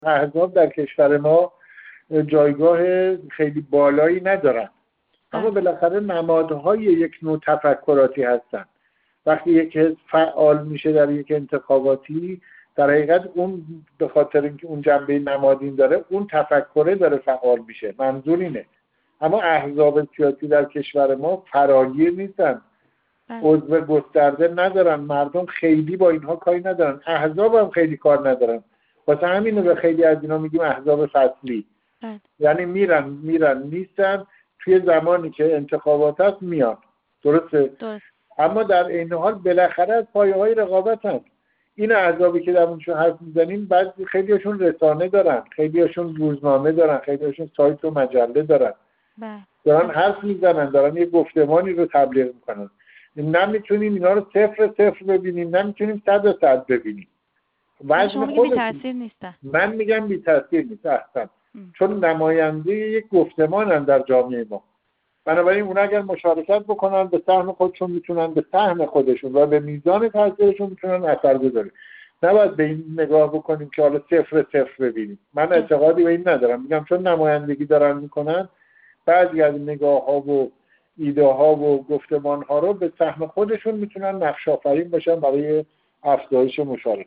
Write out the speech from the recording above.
احزاب در کشور ما جایگاه خیلی بالایی ندارن، اما بالاخره نمادهای یک نوع تفکراتی هستن. وقتی یک حزب فعال میشه در یک انتخاباتی، در حقیقت اون به خاطر اینکه اون جنبه نمادین داره، اون تفکره داره فعال میشه، منظور اینه. اما احزاب سیاسی در کشور ما فراگیر نیستن، عضو گسترده ندارن، مردم خیلی با اینها کاری ندارن، احزاب هم خیلی کار ندارن. واسه همینه به خیلی از اینا میگیم احزاب فصلی. یعنی میرن نیستن، توی زمانی که انتخابات هست میان. درسته؟ اما در این حال بالاخره از پایه‌های رقابت هست. این احزابی که در اونشون حرف میزنیم، بعضی خیلیشون رسانه دارن، خیلیشون روزنامه دارن، خیلیشون سایت و مجله دارن، دارن حرف میزنن، دارن یه گفتمانی رو تبلیغ میکنن. نمیتونیم اینا رو صفر ببینیم، نمیتونیم 100% ببینیم. شما میگه بی تاثیر نیستن. من میگم بی تاثیر نیست اصلا، چون نماینده یک گفتمانن در جامعه ما. بنابراین اونا اگر مشارکت بکنن به سهم خودشون میتونن، به سهم خودشون و به میزان تاثیرشون میتونن اثر بذارن. نباید به این نگاه بکنیم که حالا صفر ببینیم. من اعتقادی به این ندارم. میگم چون نمایندگی دارن میکنن، بعضی از نگاه ها و ایده ها و گفتمان ها رو به سهم خودشون میتونن نقش آفرین باشن برای افزایش مشارکت.